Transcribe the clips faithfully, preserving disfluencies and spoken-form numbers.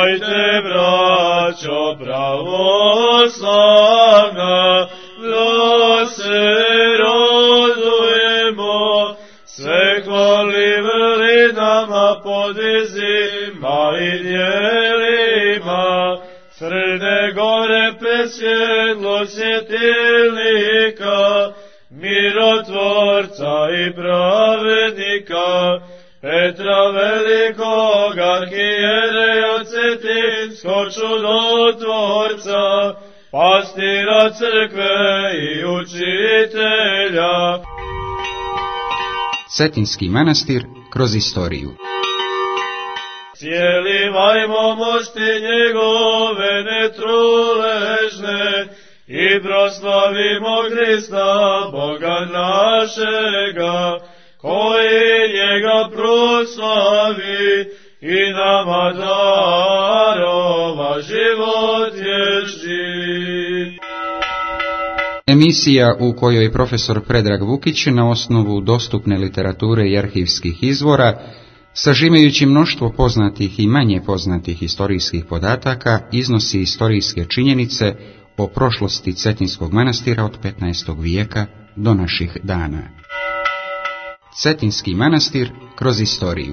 Hajde, braćo pravoslavna, da se radujemo, sve hvali vrlinama, podvizima i djelima, Crne Gore presvjetlo svjetilnika, mirotvorca i pravednika, Petra velikog arhijereja cetinskog čudotvorca, pastira crkve i učitelja. Cetinski manastir kroz istoriju. Cijelivajmo mošti njegove netruležne i proslavimo Hrista, Boga našega, koji njega proslavi i nama darova život vječni. Emisija u kojoj profesor Predrag Vukić na osnovu dostupne literature i arhivskih izvora, sažimajući mnoštvo poznatih i manje poznatih historijskih podataka, iznosi istorijske činjenice o prošlosti Cetinskog manastira od petnaestog vijeka do naših dana. Cetinski manastir kroz istoriju.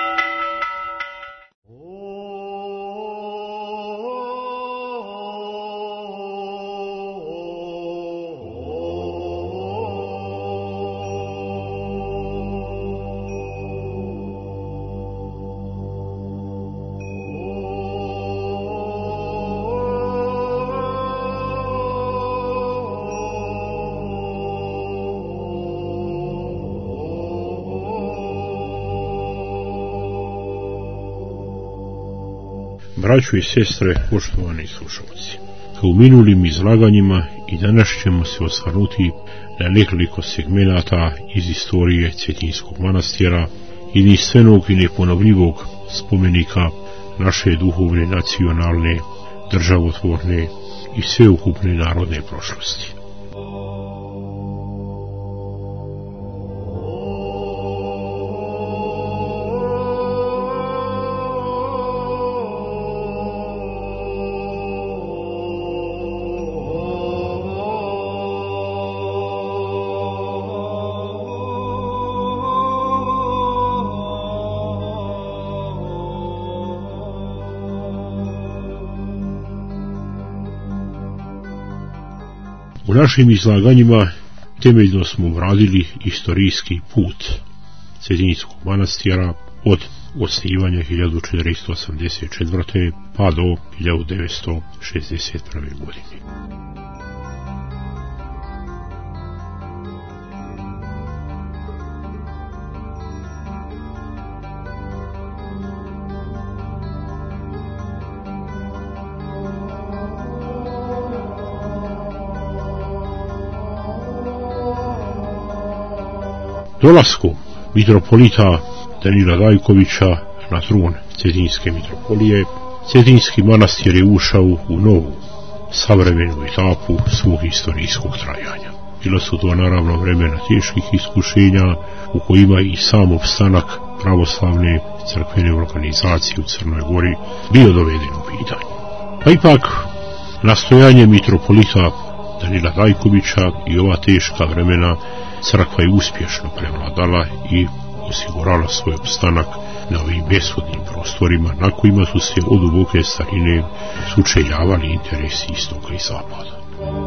Braćo i sestre, poštovani slušalci, kao u minulim izlaganjima i danas ćemo se osvrnuti na nekoliko segmenata iz istorije Cetinskog manastira, jedinstvenog i neponovljivog spomenika naše duhovne, nacionalne, državotvorne i sveukupne narodne prošlosti. U našim izlaganjima temeljno smo obradili istorijski put Cetinskog manastira od osnivanja hiljadu četiristo osamdeset četvrte pa do hiljadu devetsto šezdeset prve godine. Dolaskom mitropolita Danila Dajkovića na trun Cetinske mitropolije, Cetinski manastir je ušao u novu, savremenu etapu svog istorijskog trajanja. Bila su to naravno vremena teških iskušenja u kojima i sam opstanak pravoslavne crkvene organizacije u Crnoj Gori bio doveden u pitanje. Pa ipak, nastojanje mitropolita Danila Dajkovića i ova teška vremena crkva je uspješno prevladala i osigurala svoj opstanak na ovim besvodnim prostorima na kojima su se od duboke starine sučeljavali interesi istoka i zapada.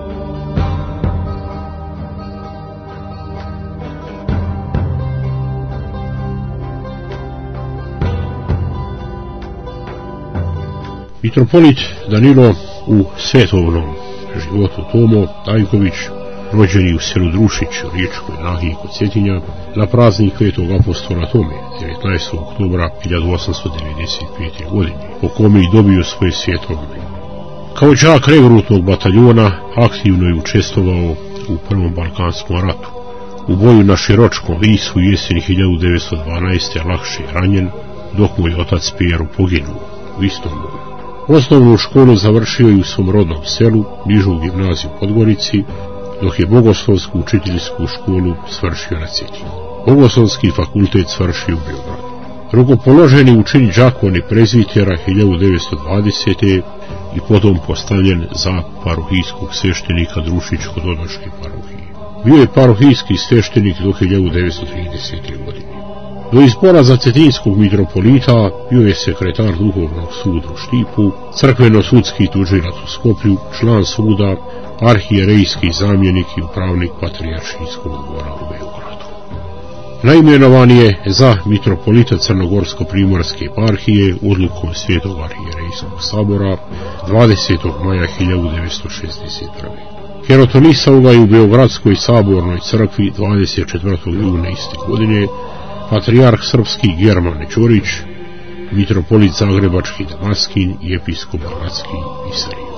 Mitropolit Danilo u svetovnom životu Tomo Dajković, rođeni u selu Drušić u Riječkoj nahiji kod Cetinja, na praznik Svetog apostola Tome devetnaestog oktobra hiljadu osamsto devedeset pete. godine, po kome i dobio svoje svjetovne. Kao đak regrutnog bataljona aktivno je učestvovao u Prvom balkanskom ratu. U boju na Širočkom Visu jeseni hiljadu devetsto dvanaeste. lakše je ranjen, dok mu je otac Pero poginuo u istom boju. Osnovnu školu završio i u svom rodnom selu, nižu gimnaziju u Podgorici, dok je bogoslovsku učiteljsku školu svršio na Cetinu. Bogoslovski fakultet svršio u Beogradu. Rukopoložen je u čin đakoni prezvitera hiljadu devetsto dvadesete. i potom postavljen za parohijskog sveštenika Drušičko-Dodoške parohije. Bio je parohijski sveštenik do hiljadu devetsto tridesete. godine. Do izbora za cetinskog mitropolita bio je sekretar duhovnog suda u Štipu, crkveno-sudski tužilac u Skoplju, član suda, arhijerejski zamjenik i upravnik patrijaršijskog dvora u Beogradu. Naimenovan je za mitropolita Crnogorsko-primorske eparhije odlukom Svetog arhijerejskog sabora dvadesetog maja hiljadu devetsto šezdeset prve. Herotonisao ga je u Beogradskoj sabornoj crkvi dvadeset četvrtog juna iste godine patrijarh srpski Germane Ćorić, mitropolit zagrebački Damaskin i episkop Banatski Pisario.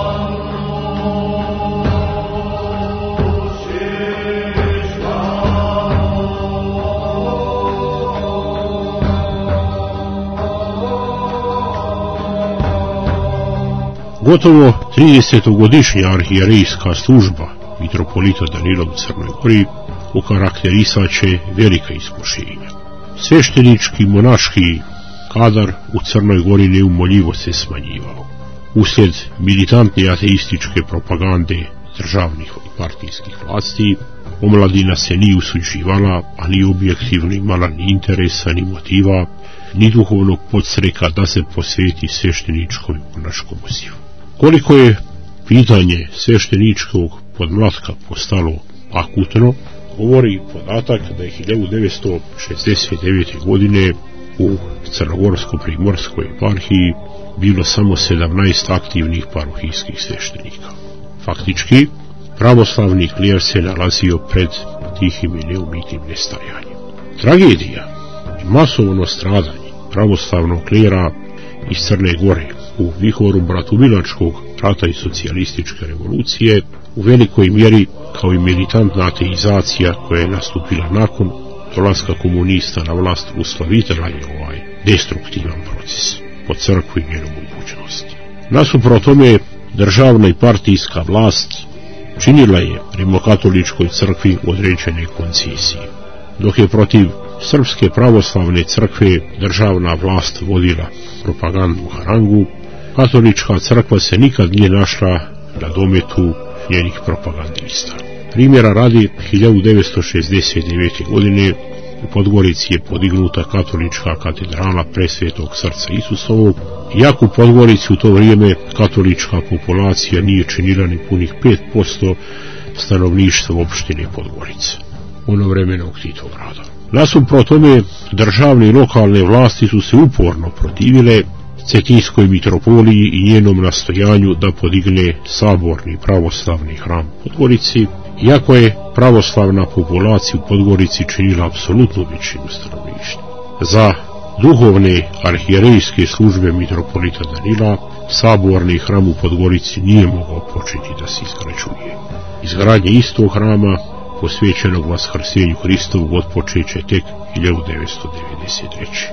Gotovo tridesetogodišnja arhijerejska služba mitropolita Danila u Crnoj Gori okarakterisaće velika iskušenja. Sveštenički monaški kadar u Crnoj Gori neumoljivo se smanjivao. Uslijed militantne ateističke propagande državnih i partijskih vlasti, omladina se ni usuđivala, a ni objektivno imala ni interesa, ni motiva, ni duhovnog podstreka da se posveti svešteničkom i monaškom pozivu. Koliko je pitanje svešteničkog podmlatka postalo akutno, govori podatak da je hiljadu devetsto šezdeset devete. godine u Crnogorsko-primorskoj eparhiji bilo samo sedamnaest aktivnih parohijskih sveštenika. Faktički, pravoslavni klijer se nalazio pred tihim i neumitim nestajanjem. Tragedija i masovno stradanje pravoslavnog klijera iz Crne Gore u vihoru bratubilačkog rata i socijalističke revolucije u velikoj mjeri, kao i militantna ateizacija koja je nastupila nakon dolaska komunista na vlast, uslovitela je ovaj destruktivan proces po crkvu i njenu mogućnost. Nasuprot tome, državna i partijska vlast činila je rimokatoličkoj crkvi određene koncesije, dok je protiv Srpske pravoslavne crkve državna vlast vodila propagandu harangu, katolička crkva se nikad nije našla na dometu njenih propagandista. Primjera radi, hiljadu devetsto šezdeset devete. godine u Podgorici je podignuta katolička katedrala Presvetog srca Isusovog, iako u Podgorici u to vrijeme katolička populacija nije činila ni punih pet posto stanovništva opštine Podgorice, onovremenog Titovog rada. Nasuprot tome, državne i lokalne vlasti su se uporno protivile Cetinskoj mitropoliji i njenom nastojanju da podigne saborni pravoslavni hram u Podgorici, iako je pravoslavna populacija u Podgorici činila apsolutnu većinu stanovništva. Za duhovne arhijerejske službe mitropolita Danila saborni hram u Podgorici nije mogao početi da se izgrađuje. Izgradnje istog hrama posvećenog Vaskrsenju Hristovu otpočeće tek hiljadu devetsto devedeset treće.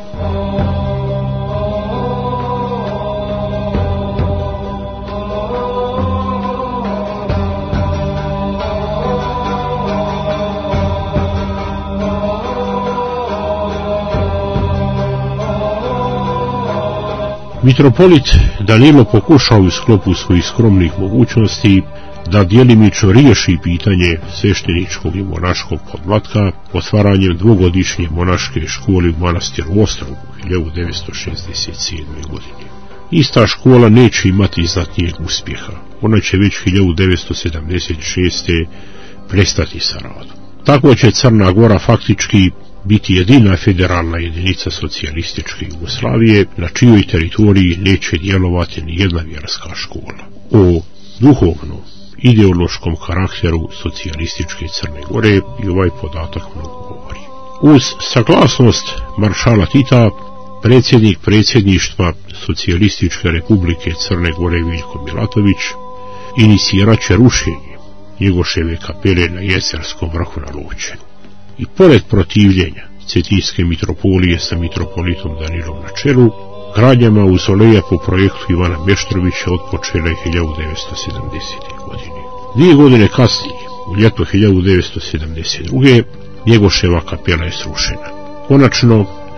Mitropolit Danilo pokušao u sklopu svojih skromnih mogućnosti da djelimično riješi pitanje svešteničkog i monaškog podmlatka otvaranjem dvogodišnje monaške škole u manastiru Ostrogu hiljadu devetsto šezdeset sedme. godine. Ista škola neće imati znatnijeg uspjeha. Ona će već hiljadu devetsto sedamdeset šeste. prestati sa radom. Tako će Crna Gora faktički biti jedina federalna jedinica socijalističke Jugoslavije na čijoj teritoriji neće djelovati ni jedna vjerska škola. O duhovnom, ideološkom karakteru socijalističke Crne Gore i ovaj podatak mnogo govori. Uz saglasnost maršala Tita, predsjednik predsjedništva Socijalističke republike Crne Gore Veljko Milatović inicijirat će rušenje Njegoševe kapele na Jeserskom vrhu na Lovćenu. I pored protivljenja Cetinske mitropolije sa mitropolitom Danilom na čelu, gradnja mauzoleja po projektu Ivana Meštrovića otpočela je hiljadu devetsto sedamdesete. godine. Dvije godine kasnije, u ljeto hiljadu devetsto sedamdeset druge. Njegoševa kapela je srušena. Konačno,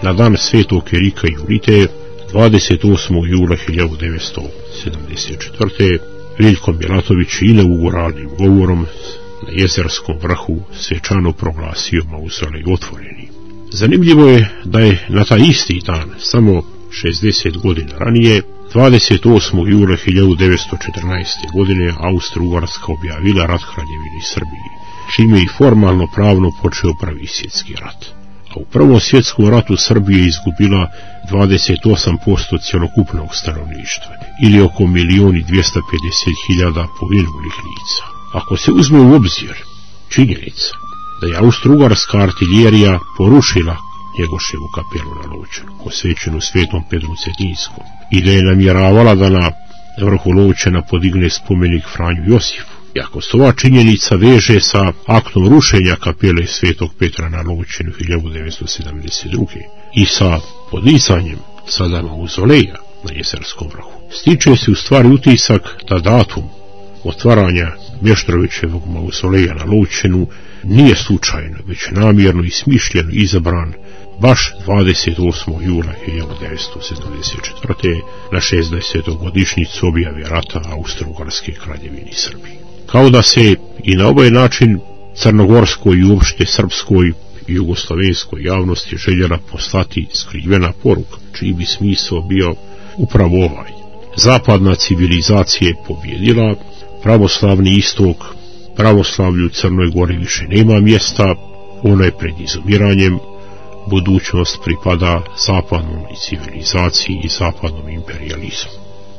na dan Svetog Erika Jurite, dvadeset osmog jula hiljadu devetsto sedamdeset četvrte. Veljko Milatović inauguralnim govorom na Jezerskom vrhu svečano proglasio mauzolej otvoreni. Zanimljivo je da je na taj isti dan, samo šezdeset godina ranije, dvadeset osmog jula hiljadu devetsto četrnaeste. godine Austro-Ugarska objavila rat Kraljevini Srbiji, čime je i formalno pravno počeo Prvi svjetski rat. A u Prvom svjetskom ratu Srbija je izgubila dvadeset osam posto cjelokupnog stanovništva, ili oko milion i dvjesto pedeset hiljada poginulih lica. Ako se uzme u obzir činjenica da je Austro-Ugarska artiljerija porušila Njegoševu kapelu na Lovćanu, posvećenu Svetom Petru Cetinjskom, i da je namjeravala da na vrhu Lovćana podigne spomenik Franju Josifu, i ako se ova činjenica veže sa aktom rušenja kapele Svetog Petra na Lovćanu hiljadu devetsto sedamdeset druge. i sa podizanjem sada mauzoleja na Jezerskom vrhu, stiče se u stvari utisak da datum otvaranja Meštrovićevog mauzoleja na Lovćenu nije slučajno, već namjerno i smišljeno izabran baš dvadeset osmog jula hiljadu devetsto sedamdeset četvrte. na šezdesetoj godišnjicu objave rata Austro-Ugarske kraljevini Srbiji. Kao da se i na ovaj način crnogorskoj i uopšte srpskoj i jugoslavenskoj javnosti željela poslati skrivena poruka, čiji bi smisao bio upravo ovaj: zapadna civilizacija je pobjedila, pravoslavni istok, pravoslavlju u Crnoj Gori više nema mjesta, ono je pred izumiranjem, budućnost pripada zapadnom civilizaciji i zapadnom imperializmu.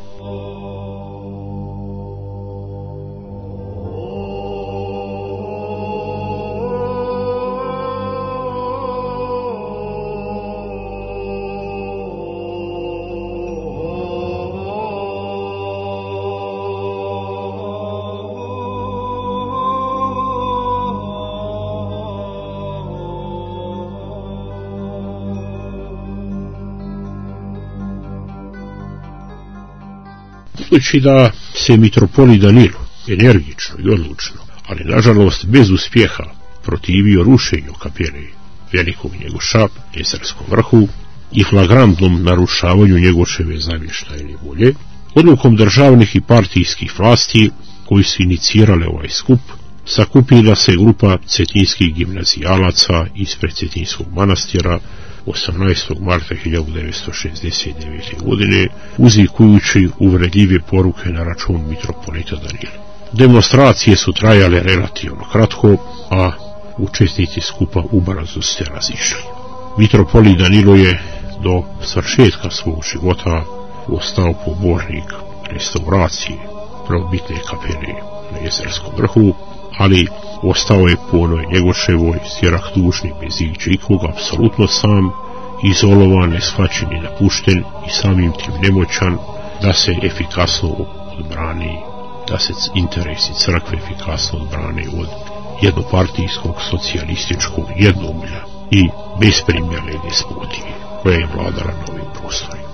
Budući da se mitropolit Danilo energično i odlučno, ali nažalost bez uspjeha, protivio rušenju kapele velikog Njegoša na Jezerskom vrhu i flagrantnom narušavanju Njegoševe zavještajne volje, odlukom državnih i partijskih vlasti koji su inicirale ovaj skup, sakupila se grupa cetinskih gimnazijalaca ispred Cetinskog manastira osamnaestog marta hiljadu devetsto šezdeset devete. godine, uzvikujući uvredljive poruke na račun mitropolita Danila. Demonstracije su trajale relativno kratko, a učesnici skupa ubrzo se razišli. Mitropolit Danilo je do svršetka svog života ostao pobornik restauracije prvobitne kapele na Jezerskom vrhu, ali ostao je po onoj Njegoševoj sjerah dužni bez ičikoga, apsolutno sam, izolovan, neshvaćen i napušten i samim tim nemoćan da se efikasno odbrani, da se interesi crkve efikasno odbrane od jednopartijskog socijalističkog jednoumlja i besprimjerne despotije koja je vladala na ovim prostorima.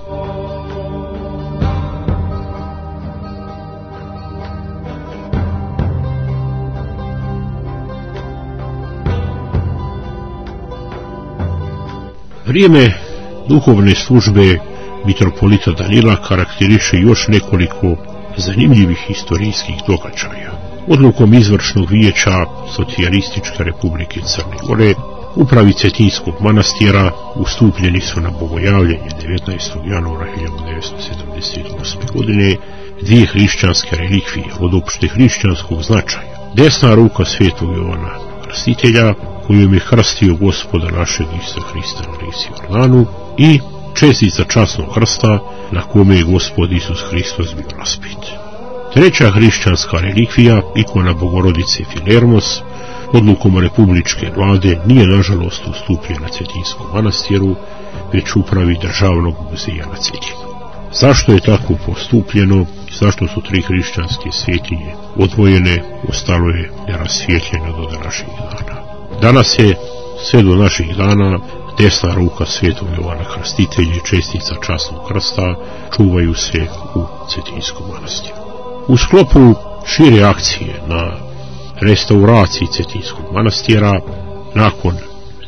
Vrijeme duhovne službe mitropolita Danila karakteriše još nekoliko zanimljivih historijskih događaja. Odlukom izvršnog vijeća Socijalističke republike Crne Gore upravi Cetinskog manastira ustupljeni su na bogojavljenje devetnaestog januara hiljadu devetsto sedamdeset osme. godine dvije hrišćanske relikvije od opšte hrišćanskog značaja. Desna ruka svetog Jovana Krstitelja, kojom je krstio Gospoda našeg Isusa Hrista na rijeci Jordanu, i čestica časnog krsta na kome je Gospod Isus Hristos bio raspet. Treća hrišćanska relikvija, ikona Bogorodice Filermos, odlukom republičke vlade nije nažalost ustupljena Cetinskom manastiru, već upravi državnog muzeja na Cetinu. Zašto je tako postupljeno i zašto su tri hrišćanske svetinje odvojene, ostalo je nerasvjetljeno do današnjih dana. Danas je, sve do naših dana, desna ruka svetog Jovana Krstitelja i čestica časnog krsta čuvaju se u Cetinskom manastiru. U sklopu šire akcije na restauraciji Cetinskog manastira, nakon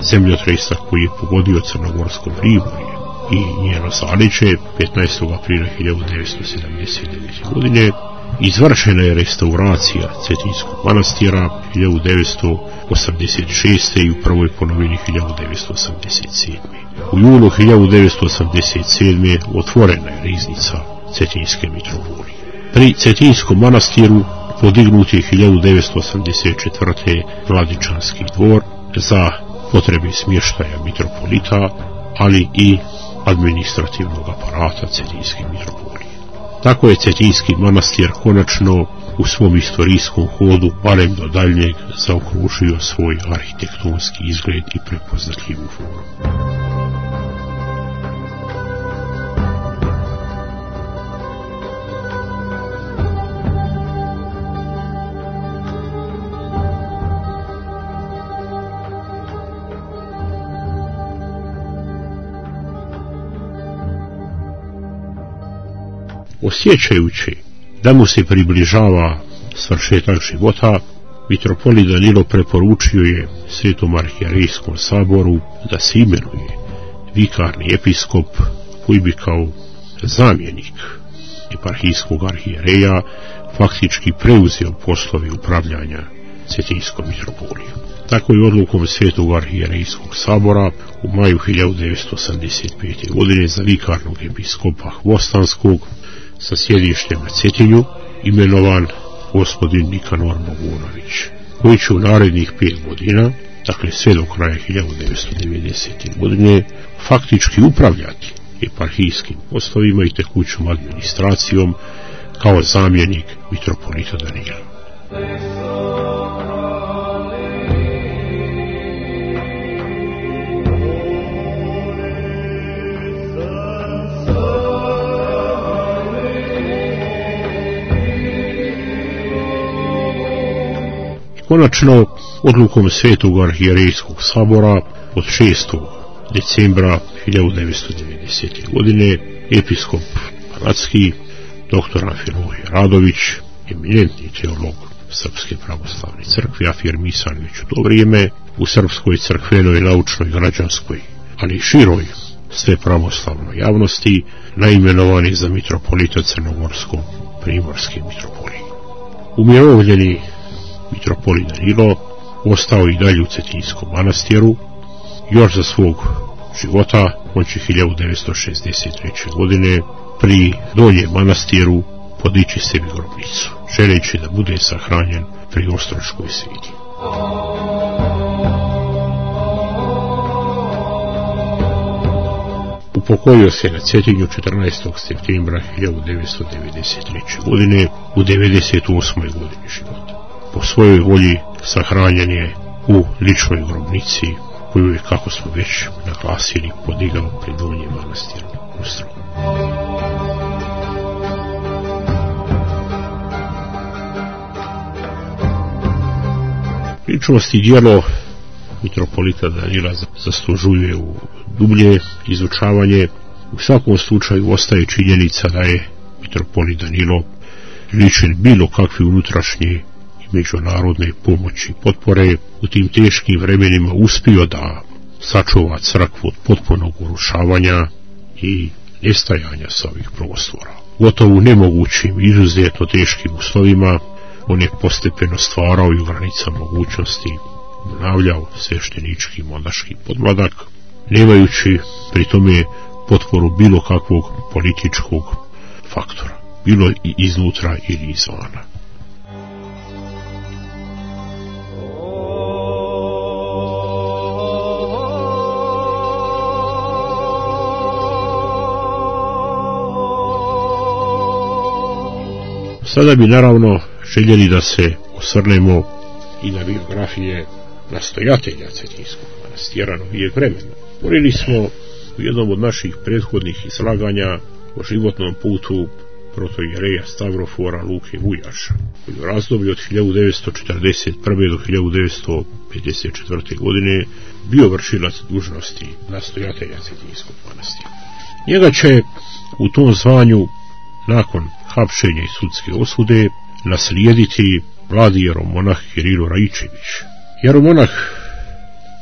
zemljotresa koji je pogodio Crnogorsko primorje i njeno zaleđe petnaestog aprila hiljadu devetsto sedamdeset devete. godine. Izvršena je restauracija Cetinskog manastira hiljadu devetsto osamdeset šeste. i u prvoj polovini hiljadu devetsto osamdeset sedme. U julu hiljadu devetsto osamdeset sedme. otvorena je riznica Cetinske mitropolije. Pri Cetinskom manastiru podignut je hiljadu devetsto osamdeset četvrte. Vladičanski dvor za potrebe smještaja mitropolita, ali i administrativnog aparata Cetinske mitropolije. Tako je Cetinski manastir konačno u svom istorijskom hodu, barem do daljnjeg, zaokružio svoj arhitektonski izgled i prepoznatljivu formu. Osjećajući da mu se približava svršetak života, mitropolit Danilo preporučio je Svetom arhijerejskom saboru da se imenuje vikarni episkop koji bi kao zamjenik eparhijskog arhijereja faktički preuzeo poslove upravljanja Cetinskom mitropolijom. Tako je odlukom Svetog arhijerejskog sabora u maju hiljadu devetsto osamdeset pete. godine za vikarnog episkopa Hvostanskog sa sjedištem na Cetinju imenovan gospodin Nikanor Mogunović, koji će u narednih pet godina, dakle sve do kraja hiljadu devetsto devedesete. godine, faktički upravljati eparhijskim poslovima i tekućom administracijom kao zamjenik mitropolita Danila. Konačno, odlukom Svetog arhijerejskog sabora od šestog decembra hiljadu devetsto devedesete. godine episkop Banatski, doktor Amfilohije Radović, eminentni teolog Srpske pravoslavne crkve, afirmisan već u to vrijeme u srpskoj crkvenoj, naučnoj, građanskoj, ali i široj sve pravoslavnoj javnosti, naimenovani za mitropolita Crnogorsko-primorske mitropolije. Umirovljeni mitropolit Danilo ostao i dalje u Cetinskom manastiru. Još za svog života on će hiljadu devetsto šezdeset treće. godine pri Donjem manastiru podići sebi grobnicu, želeći da bude sahranjen pri Ostroškoj sveti. Upokojio se na Cetinju četrnaestog septembra hiljadu devetsto devedeset treće. godine u devedeset osmoj. godini života. Po svojoj volji sahranjen je u ličnoj grobnici koju je, kako smo već naglasili, podigao pred Donjim manastirom u Ostrogu. Ličnost i djelo mitropolita Danila zaslužuje u dublje izučavanje. U svakom slučaju ostaje činjenica da je mitropolit Danilo ličen bilo kakve unutrašnje međunarodne pomoći potpore u tim teškim vremenima uspio da sačuva crkvu od potpunog urušavanja i nestajanja sa ovih prostora. Gotovo nemogućim, izuzetno teškim uslovima on je postepeno stvarao i u granicama mogućnosti obnavljao sveštenički monaški podmladak, nemajući pri tome potporu bilo kakvog političkog faktora, bilo i iznutra ili izvana. Sada bi naravno željeli da se osvrnemo i na biografije nastojatelja Cetinskog manastira novijeg vremena. Govorili smo u jednom od naših prethodnih izlaganja o životnom putu protoijereja Stavrofora Luke Vujaša, koji u razdoblju od hiljadu devetsto četrdeset prve. do hiljadu devetsto pedeset četvrte. godine bio vršilac dužnosti nastojatelja Cetinskog manastira. Njega će u tom zvanju nakon hapšenja i sudske osude naslijediti mladi jeromonah Kirilo Raičević. Jeromonah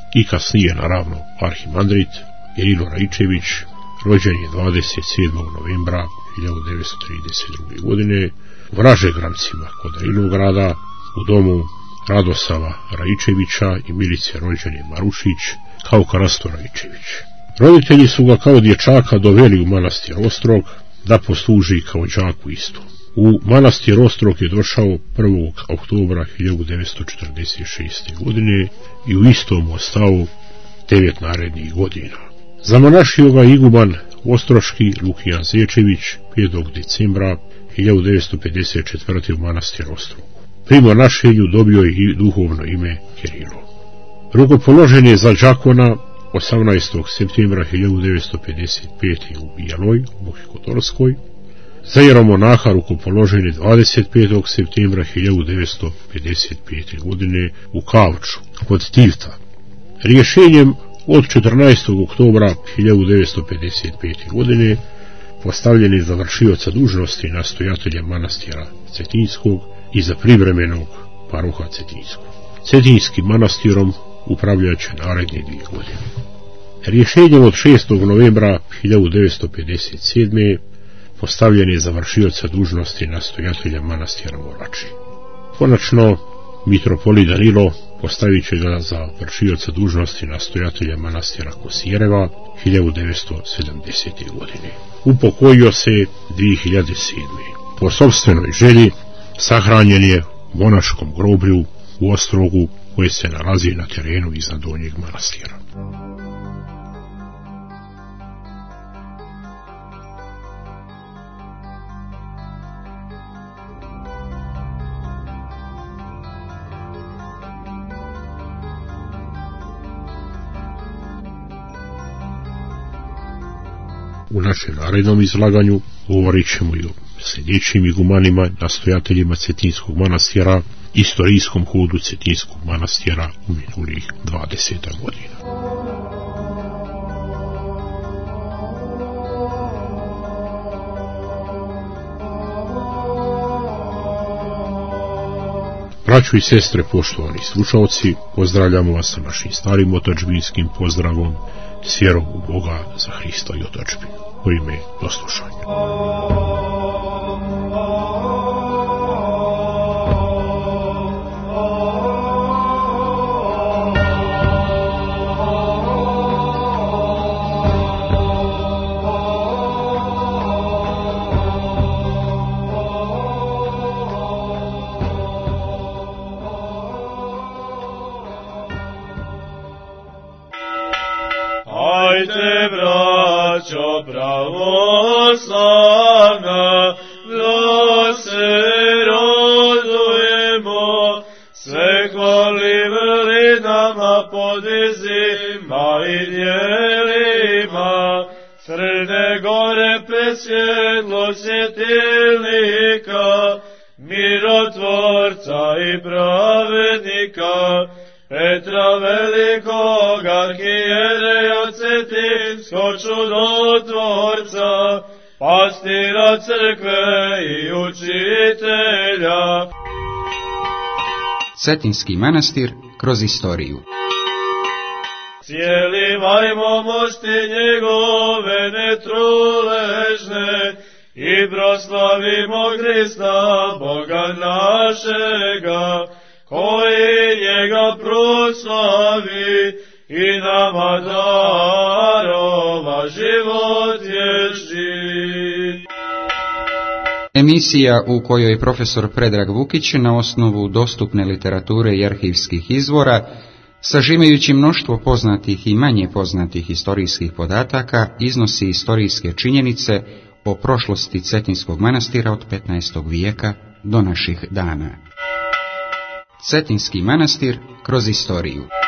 i kasnije naravno arhimandrit Kirilo Raičević, rođen je dvadeset sedmog novembra hiljadu devetsto trideset druge. godine u Ražegrancima kod Rilograda u domu Radosava Raičevića i Milice rođene Marušić kao Krasto Raičević. Roditelji su ga kao dječaka doveli u manastir Ostrog da posluži kao đak u istom. U manastir Ostrog je došao prvog oktobra hiljadu devetsto četrdeset šeste. godine i u istom ostao devet narednih godina. Zamonašio ga iguman ostroški Lukijan Zečević petog decembra hiljadu devetsto pedeset četvrte. u manastir Ostrog. Pri monašenju dobio je i duhovno ime Kirilo. Rukopoložen je za đakona osamnaestog septembra hiljadu devetsto pedeset pete. u Bijeloj, u Bohikotorskoj. Za jeromonaha rukopoložen je dvadeset petog septembra hiljadu devetsto pedeset pete. godine u Kavču, kod Tivta. Rješenjem od četrnaestog oktobra hiljadu devetsto pedeset pete. godine postavljen je za vršioca dužnosti nastojatelja manastira Cetinskog i za privremenog paruha Cetinskog. Cetinskim manastirom upravljaće naredne dvije godine. Rješenjem od šestog novembra hiljadu devetsto pedeset sedme. postavljen je za vršioca dužnosti nastojatelja manastira Morači. Konačno, mitropolit Danilo postavit će ga za vršioca dužnosti nastojatelja manastira Kosjereva hiljadu devetsto sedamdesete. godine. Upokojio se dvije hiljade sedme. Po sopstvenoj želji sahranjen je u monaškom groblju u Ostrogu koje se nalazi na terenu iznad donjeg manastira. U našem narednom izlaganju govorit ćemo i o sljedećim igumanima, nastojateljima Cetinskog manastira, istorijskom hodu Cetinskog manastira u minulih dvadeset godina. Braćo i sestre, poštovani slušalci, pozdravljamo vas sa našim starim otadžbinskim pozdravom s vjerom u Boga za Hrista i otadžbinu. U ime do slušanja. Ajde, braćo pravoslavna, da se radujemo, sve hvali vrlinama, podvizima i djelima, Crne Gore presvjetlo svjetilnika, mirotvorca i pravednika, Petra velikog arhijereja Cetinskog čudotvorca, pastira crkve i učitelja. Cetinski manastir kroz istoriju. Cijelivajmo mošti njegove netruležne i proslavimo Hrista, Boga našega, koji njega proslavi i nama darova život vječni. Emisija u kojoj profesor Predrag Vukić na osnovu dostupne literature i arhivskih izvora, sažimajući mnoštvo poznatih i manje poznatih historijskih podataka, iznosi historijske činjenice o prošlosti Cetinskog manastira od petnaestog vijeka do naših dana. Cetinski manastir kroz istoriju.